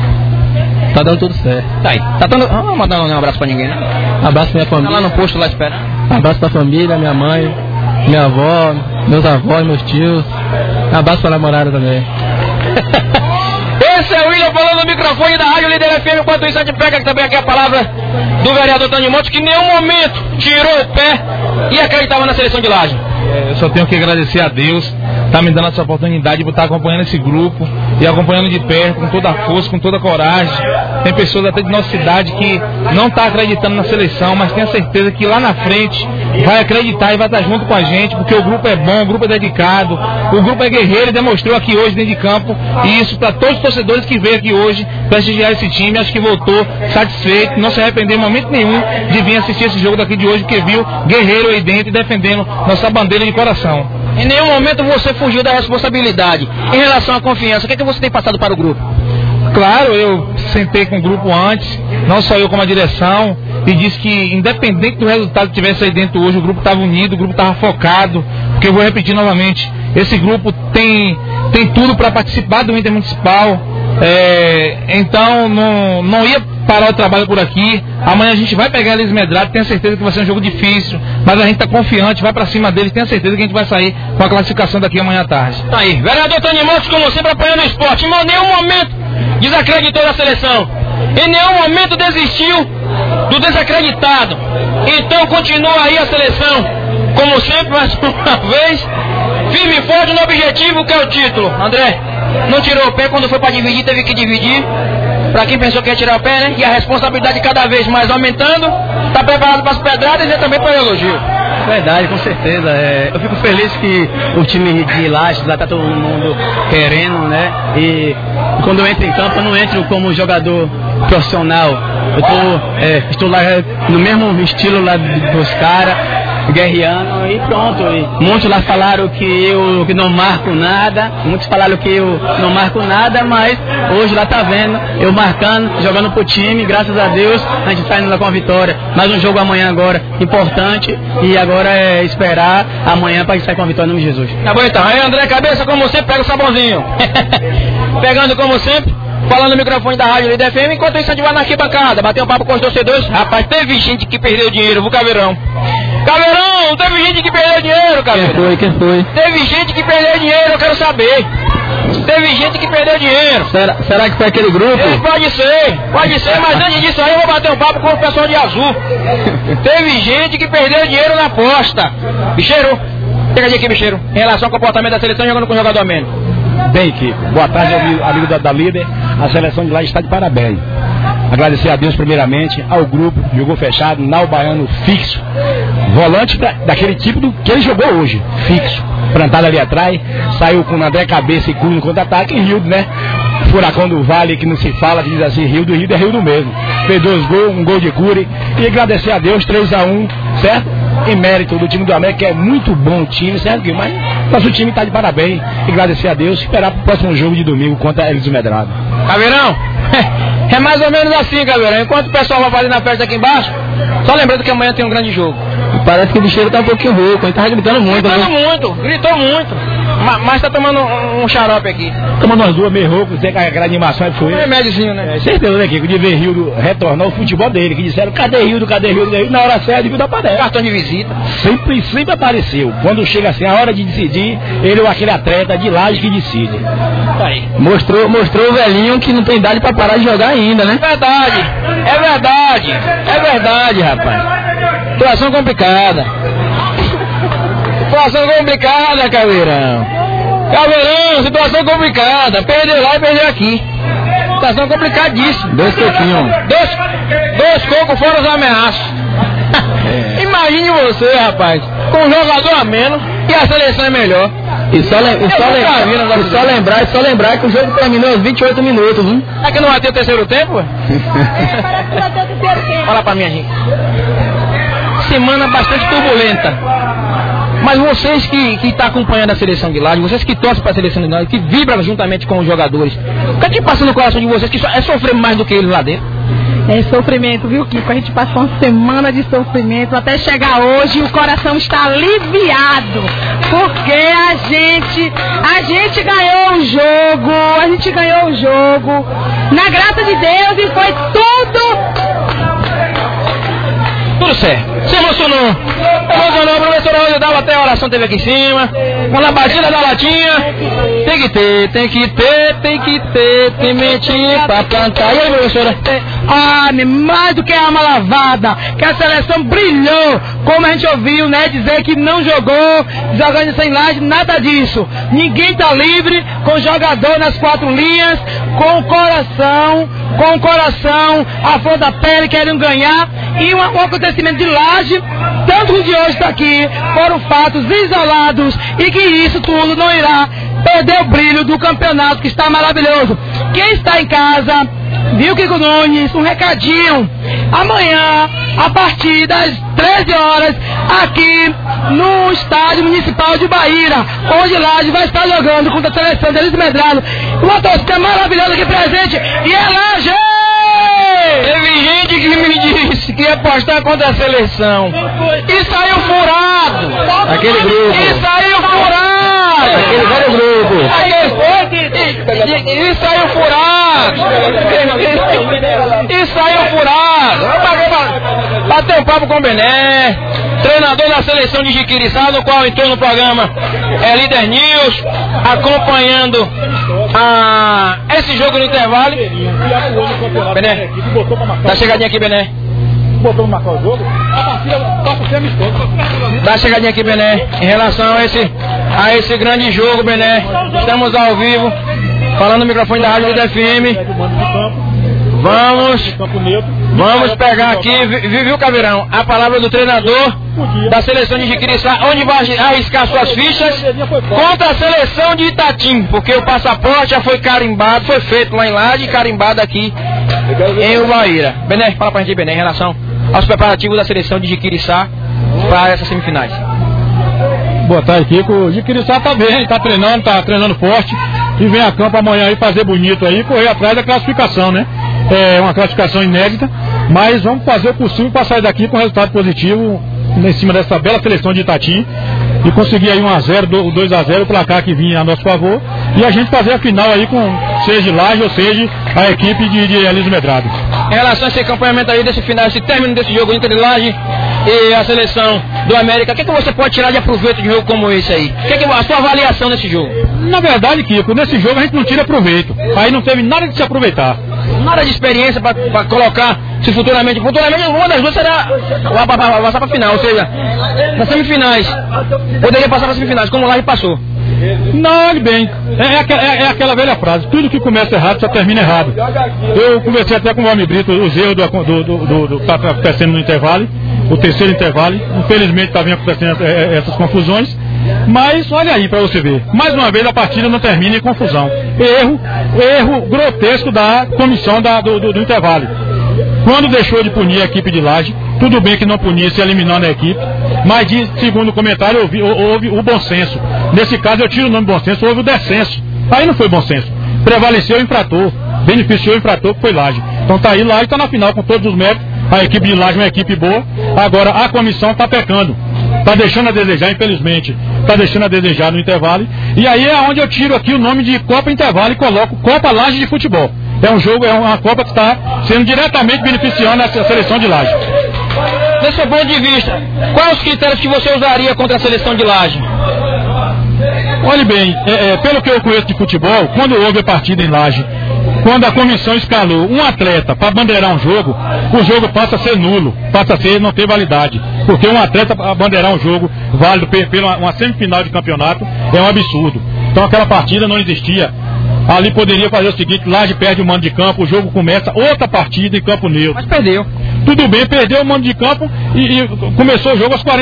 Speaker 8: tá dando tudo certo.
Speaker 3: Tá aí. Tá dando... Não vou mandar um abraço pra ninguém, né?
Speaker 8: Abraço pra minha família.
Speaker 3: Tá lá no posto lá esperando.
Speaker 8: Abraço pra família, minha mãe, minha avó, meus avós, meus tios. Abraço pra namorada também.
Speaker 3: Esse é o William falando no microfone da Rádio Líder FM. Enquanto isso, a gente pega também aqui a palavra do vereador Tony Montes, que em nenhum momento tirou o pé e acreditava na seleção de Laje.
Speaker 9: Eu só tenho que agradecer a Deus, tá me dando essa oportunidade de estar acompanhando esse grupo e acompanhando de perto, com toda a força, com toda a coragem. Tem pessoas até de nossa cidade que não tá acreditando na seleção, mas tenho certeza que lá na frente vai acreditar e vai estar junto com a gente, porque o grupo é bom, o grupo é dedicado, o grupo é guerreiro e demonstrou aqui hoje dentro de campo, e isso para todos os torcedores que veio aqui hoje prestigiar esse time, acho que voltou satisfeito, não se arrependeu em momento nenhum de vir assistir esse jogo daqui de hoje, porque viu guerreiro aí dentro e defendendo nossa bandeira de coração.
Speaker 3: Em nenhum momento você fugiu da responsabilidade. Em relação à confiança, o que é que você tem passado para o grupo?
Speaker 9: Claro, eu sentei com o grupo antes, não só eu como a direção, e disse que independente do resultado que tivesse aí dentro hoje, o grupo estava unido, o grupo estava focado, porque eu vou repetir novamente, esse grupo tem tudo para participar do Intermunicipal, então não ia parar o trabalho por aqui. Amanhã a gente vai pegar eles medrados, tenho certeza que vai ser um jogo difícil, mas a gente está confiante, vai para cima deles, tenho certeza que a gente vai sair com a classificação daqui amanhã à tarde.
Speaker 3: Tá aí, vereador Tony Montes, como sempre apoiando o esporte, em nenhum momento desacreditou da seleção, em nenhum momento desistiu do desacreditado, então continua aí a seleção, como sempre, mais uma vez, firme e forte no objetivo que é o título. André, não tirou o pé, quando foi para dividir, teve que dividir.
Speaker 2: Pra quem pensou que ia tirar o pé, né? E a responsabilidade cada vez mais aumentando, tá preparado para as pedradas e também para o elogio.
Speaker 7: Verdade, com certeza. Eu fico feliz que o time de Lages lá tá todo mundo querendo, né? E quando eu entro em campo, eu não entro como jogador profissional. Eu estou lá no mesmo estilo lá dos caras, guerreando e pronto. E muitos lá falaram que eu não marco nada, muitos falaram que eu não marco nada, mas hoje lá tá vendo, eu marcando, jogando pro time, graças a Deus, a gente tá indo lá com a vitória. Mais um jogo amanhã agora, importante, e agora é esperar amanhã pra gente sair com a vitória no nome de Jesus.
Speaker 2: Tá bom então, aí André Cabeça, como sempre, pega o sabãozinho. Pegando como sempre, falando no microfone da Rádio Líder FM, enquanto isso a gente vai na arquibancada, bater um papo com os torcedores. Rapaz, teve gente que perdeu dinheiro, viu, Caveirão? Caveirão, teve gente que perdeu dinheiro, Caveirão.
Speaker 7: Quem foi?
Speaker 2: Teve gente que perdeu dinheiro, eu quero saber. Teve gente que perdeu dinheiro.
Speaker 7: Será que foi aquele grupo?
Speaker 2: Pode ser, mas antes disso aí eu vou bater um papo com o pessoal de azul. Teve gente que perdeu dinheiro na aposta. Bicheiro, pega aqui, bicheiro. Em relação ao comportamento da seleção jogando com o jogador menos.
Speaker 10: Bem, Kiko. Boa tarde, amigo da líder. A seleção de lá está de parabéns. Agradecer a Deus primeiramente, ao grupo, jogou fechado, Nau Baiano fixo, volante daquele tipo do que ele jogou hoje, fixo, plantado ali atrás, saiu com o André Cabeça e Cunha no contra-ataque, e Rildo, né? Furacão do Vale, que não se fala, diz assim, Rildo é Rildo mesmo. Fez 2 gols, um gol de Cury, e agradecer a Deus, 3-1, certo? Em mérito do time do América, que é muito bom o time, certo? Mas nosso time está de parabéns, e agradecer a Deus, esperar para o próximo jogo de domingo contra eles do Medrado.
Speaker 2: Caveirão, é mais ou menos assim, Caveirão. Enquanto o pessoal vai fazer na festa aqui embaixo, só lembrando que amanhã tem um grande jogo.
Speaker 7: Parece que o bicheiro tá um pouquinho rouco, ele tá gritando muito.
Speaker 2: Gritou muito. Mas tá tomando um xarope aqui.
Speaker 10: Tomando umas 2 meio roucos, sem aquela animação que foi.
Speaker 2: Um remédiozinho, né?
Speaker 10: Certeza, né, Kiko? De ver Rildo retornar ao futebol dele, que disseram, cadê Rildo? Na hora certa, Rildo aparece.
Speaker 2: Cartão de visita.
Speaker 10: Sempre apareceu. Quando chega assim, a hora de decidir, ele é aquele atleta de Lages que decide.
Speaker 2: Tá aí.
Speaker 7: Mostrou o velhinho que não tem idade pra parar de jogar ainda, né?
Speaker 2: É verdade, rapaz. Situação complicada. Caveirão. Situação complicada. Perdeu lá e perdeu aqui. Situação complicadíssima.
Speaker 7: 2 coquinhos.
Speaker 2: 2 cocos fora os ameaços. Imagine você, rapaz, com um jogador a menos e a seleção é melhor.
Speaker 7: E só lembrar que o jogo terminou aos 28 minutos, viu?
Speaker 2: É que não vai ter o terceiro tempo, ué?
Speaker 11: Parece que vai ter o terceiro tempo.
Speaker 2: Fala pra mim, gente. Semana bastante turbulenta. Mas vocês que estão acompanhando a seleção de Lages, vocês que torcem para a seleção de Lages, que vibram juntamente com os jogadores, o que é que passa no coração de vocês que é sofrer mais do que eles lá dentro?
Speaker 11: É sofrimento, viu, Kiko? A gente passou uma semana de sofrimento até chegar hoje e o coração está aliviado. Porque a gente ganhou o jogo, na graça de Deus, e foi
Speaker 2: tudo certo. Se emocionou, a professora hoje dava até a oração, teve aqui em cima, quando a batida da latinha, tem que ter, pimentinha pra plantar. E aí, professora?
Speaker 11: Mais do que a alma lavada, que a seleção brilhou, como a gente ouviu, né, dizer que não jogou, jogando sem Lages, nada disso. Ninguém tá livre, com o jogador nas 4 linhas, com o coração, a flor da pele, querendo ganhar, e um acontecimento de Lages, tanto o de hoje está aqui, foram fatos isolados, e que isso tudo não irá perder o brilho do campeonato, que está maravilhoso. Quem está em casa, viu, Kiko Nunes, um recadinho, amanhã, a partir das 13 horas, aqui no Estádio Municipal de Bahia, onde Lages vai estar jogando contra a seleção deles do Medrado. Uma torcida maravilhosa aqui presente, e é Lages!
Speaker 2: Teve gente que me disse que ia apostar contra a seleção. E saiu furado!
Speaker 7: Aquele grupo!
Speaker 2: E saiu furado!
Speaker 7: Aquele velho grupo!
Speaker 2: E saiu furado! Bateu um papo com o Bené, treinador da seleção de Jiquiriçá, no qual entrou no programa Líder News, acompanhando esse jogo no intervalo. Bené, dá chegadinha aqui, Bené.
Speaker 10: Botou marcar o jogo, a partida passa a ser amistosa.
Speaker 2: Dá chegadinha aqui, Bené, em relação a esse grande jogo, Bené. Estamos ao vivo, falando no microfone da Rádio Líder FM. Vamos pegar aqui, viu, Caveirão, a palavra do treinador da seleção de Jiquiriçá, onde vai arriscar suas fichas contra a seleção de Itatim, porque o passaporte já foi carimbado, foi feito lá em Laje e carimbado aqui em Ubaíra. Bené, fala pra gente, Bené, em relação aos preparativos da seleção de Jiquiriçá para essas semifinais.
Speaker 12: Boa tarde, Kiko. Jiquiriçá tá bem, tá treinando forte e vem a campo amanhã aí fazer bonito aí, correr atrás da classificação, né? É uma classificação inédita, mas vamos fazer o possível para sair daqui com resultado positivo em cima dessa bela seleção de Itatim e conseguir aí 1-0, 2-0, o placar que vinha a nosso favor e a gente fazer a final aí com seja Laje ou seja a equipe de Elísio Medrado.
Speaker 2: Em relação a esse acompanhamento aí desse final, esse término desse jogo entre Laje e a seleção do América, o que você pode tirar de aproveito de um jogo como esse aí? O que a sua avaliação nesse jogo?
Speaker 12: Na verdade, Kiko, nesse jogo a gente não tira proveito, aí não teve nada de se aproveitar.
Speaker 2: Nada de experiência para colocar, se futuramente uma das duas será passar para a final, ou seja, nas semifinais, poderia passar para semifinais, como o Laje passou.
Speaker 12: Não, olhe bem, é aquela velha frase, tudo que começa errado só termina errado. Eu conversei até com o Valmir Brito, os erros do que está acontecendo no intervalo, o terceiro intervalo, infelizmente está vindo acontecendo essas confusões, mas olha aí para você ver, mais uma vez a partida não termina em confusão, erro grotesco da comissão do intervalo. Quando deixou de punir a equipe de Laje, tudo bem que não punia se eliminando a equipe, mas segundo o comentário houve o bom senso. Nesse caso eu tiro o nome bom senso, houve o descenso. Aí não foi bom senso. Prevaleceu o infrator, beneficiou o infrator que foi Laje. Então tá aí, Laje está na final com todos os méritos. A equipe de Laje é uma equipe boa. Agora a comissão está pecando. Está deixando a desejar, infelizmente. Está deixando a desejar no intervalo. E aí é onde eu tiro aqui o nome de Copa Intervalo e coloco Copa Laje de Futebol. É um jogo, é uma Copa que está sendo diretamente beneficiando a seleção de Laje.
Speaker 2: Desse seu ponto de vista, quais os critérios que você usaria contra a seleção de Laje?
Speaker 12: Olhe bem, pelo que eu conheço de futebol, quando houve a partida em Laje, quando a comissão escalou um atleta para bandeirar um jogo, o jogo passa a ser nulo, passa a não ter validade. Porque um atleta para bandeirar um jogo válido pela uma semifinal de campeonato é um absurdo. Então aquela partida não existia. Ali poderia fazer o seguinte, Laje perde o mando de campo, o jogo começa outra partida em campo neutro.
Speaker 2: Mas perdeu.
Speaker 12: Tudo bem, perdeu o mando de campo e começou o jogo aos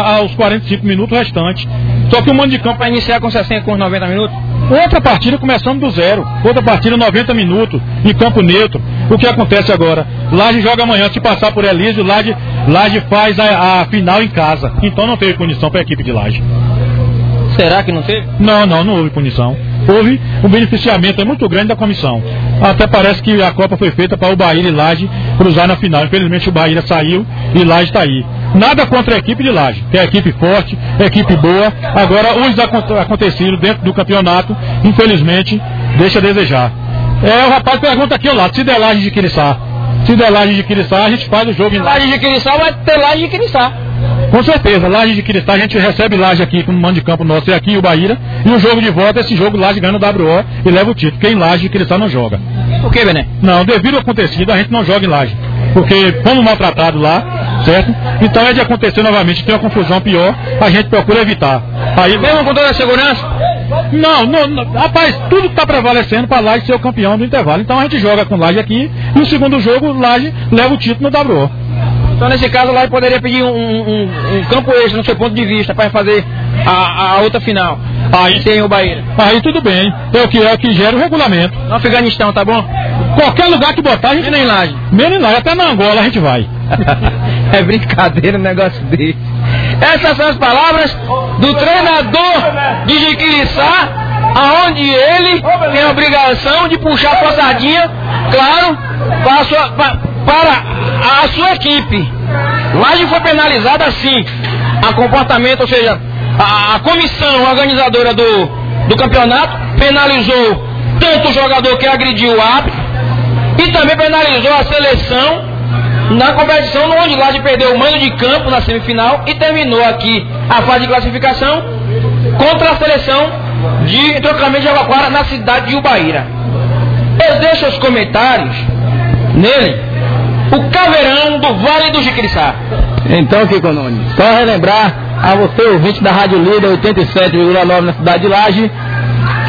Speaker 12: 45 minutos restantes. Só que o mando de campo
Speaker 2: vai iniciar com 60, com 90 minutos?
Speaker 12: Outra partida começando do zero. Outra partida 90 minutos em campo neutro. O que acontece agora? Laje joga amanhã, se passar por Elísio, Laje faz a final em casa. Então não teve punição para a equipe de Laje.
Speaker 2: Será que não teve?
Speaker 12: Não houve punição. Houve um beneficiamento muito grande da comissão. Até parece que a Copa foi feita para o Bahia e Laje cruzar na final. Infelizmente o Bahia saiu e Laje está aí. Nada contra a equipe de Laje, que é equipe forte, equipe boa. Agora os acontecidos dentro do campeonato, infelizmente, deixa a desejar. O rapaz pergunta aqui ao lado, se der Laje de Jiquiriçá. Se der Laje de Jiquiriçá, a gente faz o jogo em
Speaker 2: Laje de Jiquiriçá, vai ter Laje de Jiquiriçá.
Speaker 12: Com certeza, Laje de Jiquiriçá, a gente recebe Laje aqui com o mando de campo nosso e aqui em Ubaíra. E o jogo de volta, esse jogo Laje ganha no WO e leva o título. Quem Laje de Jiquiriçá não joga.
Speaker 2: Por que, Bené?
Speaker 12: Não, devido ao acontecido, a gente não joga em Laje. Porque fomos maltratados lá, certo? Então é de acontecer novamente, tem uma confusão pior, a gente procura evitar.
Speaker 2: Aí, mesmo com toda a segurança?
Speaker 12: Não, rapaz, tudo está prevalecendo para Laje ser o campeão do intervalo. Então a gente joga com Laje aqui e no segundo jogo Laje leva o título no WO.
Speaker 2: Então nesse caso Laje poderia pedir um campo extra no seu ponto de vista para fazer a outra final.
Speaker 12: Aí
Speaker 2: tem o Bahia.
Speaker 12: Aí tudo bem, é o que gera o regulamento.
Speaker 2: No Afeganistão, tá bom?
Speaker 12: Qualquer lugar que botar a gente
Speaker 2: nem Laje.
Speaker 12: Menos em Laje, até na Angola a gente vai.
Speaker 2: É brincadeira um negócio desse. Essas são as palavras do treinador de Jiquiriçá, aonde ele tem a obrigação de puxar a sardinha, claro, para a sua equipe. Laje foi penalizada assim, a comportamento, ou seja, a comissão organizadora do campeonato penalizou tanto o jogador que agrediu o árbitro e também penalizou a seleção na competição onde Laje perdeu o mando de campo na semifinal e terminou aqui a fase de classificação contra a seleção de Trocamento de Jabaquara na cidade de Ubaíra. Eu deixo os comentários nele, o Caveirão do Vale do Jiquiriçá.
Speaker 8: Então, Kiko Nunes, só relembrar a você, ouvinte da Rádio Líder 87,9 na cidade de Laje,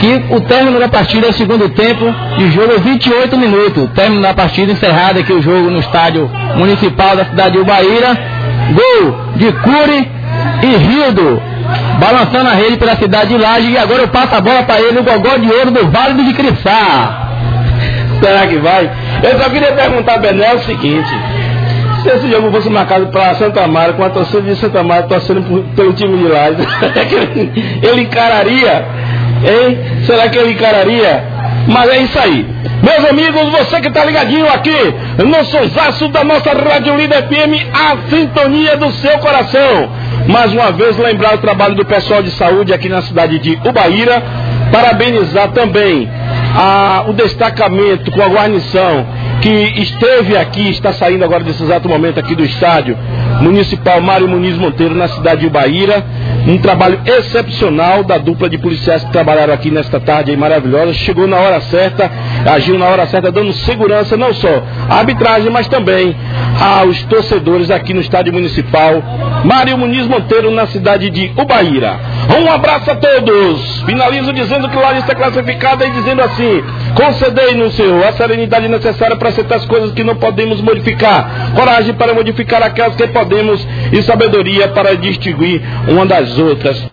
Speaker 13: que o término da partida é o segundo tempo de jogo, 28 minutos. Término da partida, encerrado aqui o jogo no estádio municipal da cidade de Ubaíra. Gol de Cury e Rildo, balançando a rede pela cidade de Laje. E agora eu passo a bola para ele, o gogó de ouro do Vale do Jiquiriçá.
Speaker 1: Será que vai? Eu só queria perguntar a Bené o seguinte: se esse jogo fosse marcado para Santa Mara, com a torcida de Santa Mara torcendo pelo time de Laje, será que ele encararia? Hein? Será que ele encararia? Mas é isso aí. Meus amigos, você que está ligadinho aqui no sonsaço da nossa Rádio Líder FM, a sintonia do seu coração. Mais uma vez lembrar o trabalho do pessoal de saúde aqui na cidade de Ubaíra. Parabenizar também o destacamento com a guarnição que esteve aqui, está saindo agora desse exato momento aqui do estádio municipal Mário Muniz Monteiro, na cidade de Ubaíra. Um trabalho excepcional da dupla de policiais que trabalharam aqui nesta tarde aí maravilhosa. Chegou na hora certa, agiu na hora certa, dando segurança não só à arbitragem, mas também aos torcedores aqui no estádio municipal Mário Muniz Monteiro, na cidade de Ubaíra. Um abraço a todos. Finalizo dizendo que o Laje está classificada e dizendo assim: concedei-nos, Senhor, a serenidade necessária para aceitar as coisas que não podemos modificar, coragem para modificar aquelas que podemos e sabedoria para distinguir uma das outras.